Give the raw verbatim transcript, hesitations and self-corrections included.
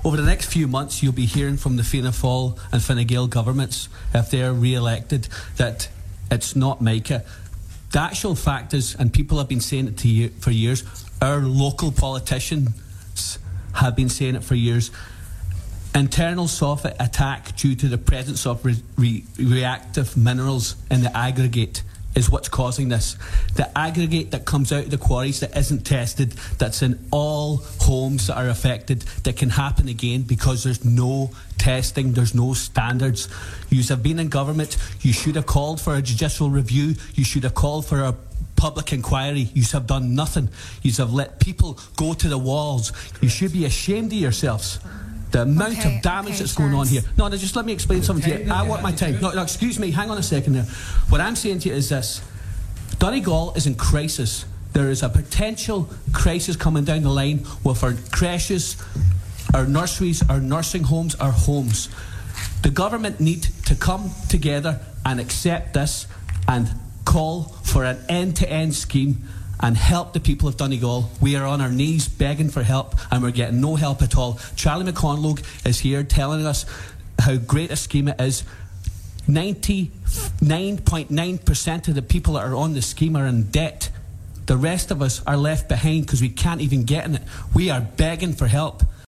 Over the next few months, you'll be hearing from the Fianna Fáil and Fine Gael governments, if they're re-elected, that it's not Micah. The actual fact is, and people have been saying it to you for years, our local politicians have been saying it for years, internal sulphate attack due to the presence of re re reactive minerals in the aggregate is what's causing this. The aggregate that comes out of the quarries that isn't tested, that's in all homes that are affected, that can happen again because there's no testing, there's no standards. You have been in government, you should have called for a judicial review, you should have called for a public inquiry. You have done nothing. You have let people go to the walls. You should be ashamed of yourselves. The amount okay, of damage okay, that's Charles. going on here. No, no, just let me explain something to you. I want my time. No, no, excuse me, hang on a second there. What I'm saying to you is this. Donegal is in crisis. There is a potential crisis coming down the line with our creches, our nurseries, our nursing homes, our homes. The government need to come together and accept this and call for an end-to-end scheme and help the people of Donegal. We are on our knees begging for help and we're getting no help at all. Charlie McConlogue is here telling us how great a scheme it is. ninety-nine point nine percent of the people that are on the scheme are in debt. The rest of us are left behind because we can't even get in it. We are begging for help.